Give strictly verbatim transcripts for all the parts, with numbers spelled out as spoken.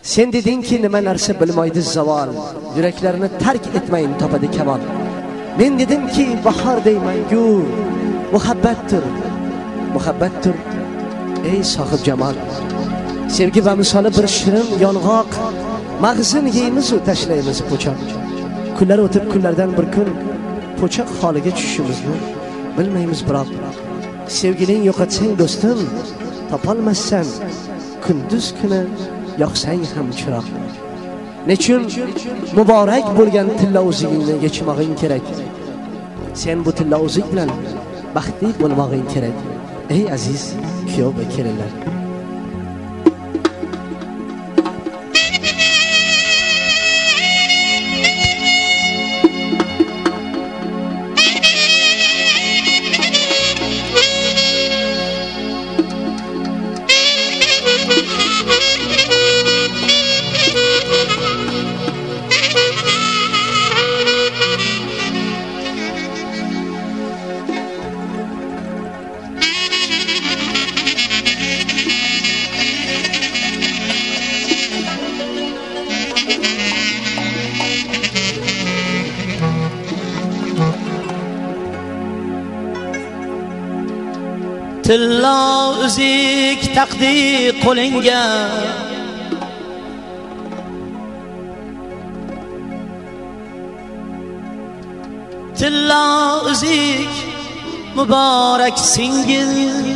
Sen dedingki nima narsa bilmaydi zavol, yuraklarni tark etmayin topadi kamol. Men dedimki bahor deyman-ku, muhabbatdir, muhabbatdir ey sohib jamol. Sevgi va misoli bir shirin yong'oq, mag'zin yeymiz u tashlaymiz po'choq. Kunlar o'tib kunlardan bir kun po'choq holiga tushishimizni bilmaymiz biroq. Sevgiling yo'qotsang do'stim, topolmassan kunduz kuni yoqsang ham chiroq. Nechun muborak bo'lgan tilla o'zingni yechmog'ing kerak. Sen bu tilla o'zing bilan baxtli bo'lmog'ing kerak. Ey aziz kuyov va kelinlar. Tilla uzik taqdi qo'lingga, tilla uzik muborak singil,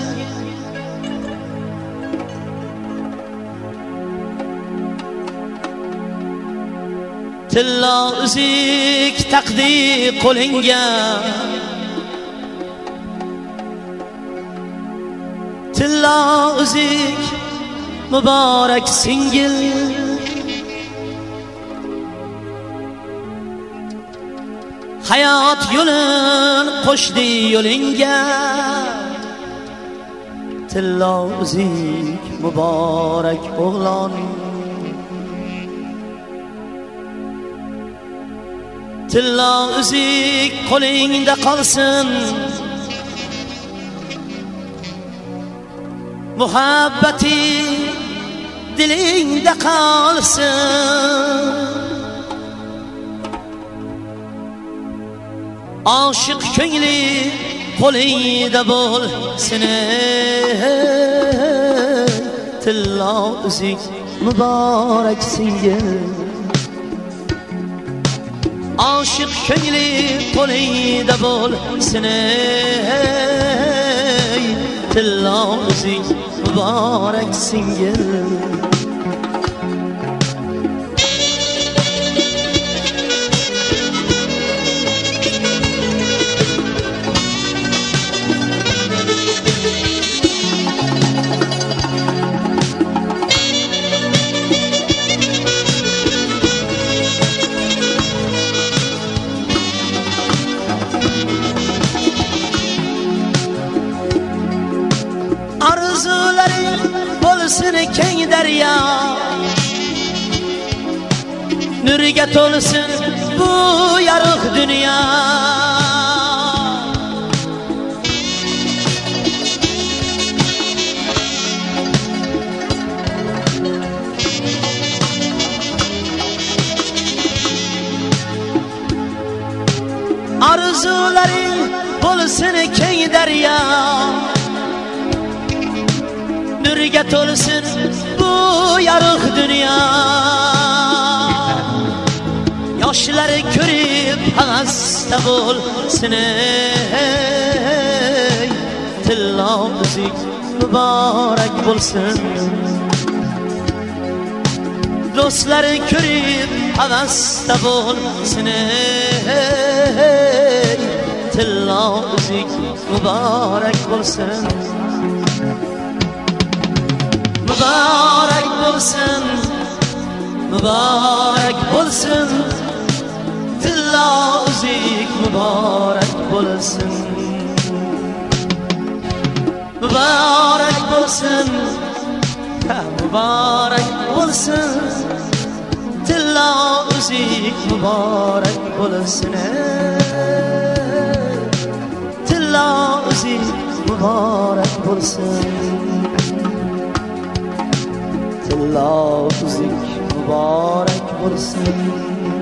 tilla uzik taqdi qo'lingga, tilla uzik muborak singil. Hayot yo'lin qo'shdi yo'lingga, tilla uzik muborak o'g'lon. Tilla uzik qo'lingda qolsin, muhabbati dilingda qolsin. Oshiq ko'ngli qo'lingda bo'lsin. Tilla uzik muborak singil. Oshiq ko'ngli qo'lingda bo'lsin. Tilla uzik muborak singil. Arzularing bo'lsin keng daryo, nurga to'lsin bu yorug' dunyo. Arzularing bo'lsin keng daryo, nurga to'lsin bu yorug' dunyo. Yoshlari ko'rib havasda bo'lsin. Tilla uzik muborak bo'lsin. Do'stlari ko'rib havasda bo'lsin. Tilla uzik muborak bo'lsin. Muborak bo'lsin, muborak bo'lsin. Tilla uzik muborak bo'lsin. Muborak bo'lsin, muborak bo'lsin. Tilla uzik muborak bo'lsin. Tilla uzik muborak bo'lsin. Tilla uzik muborak bo'lsin.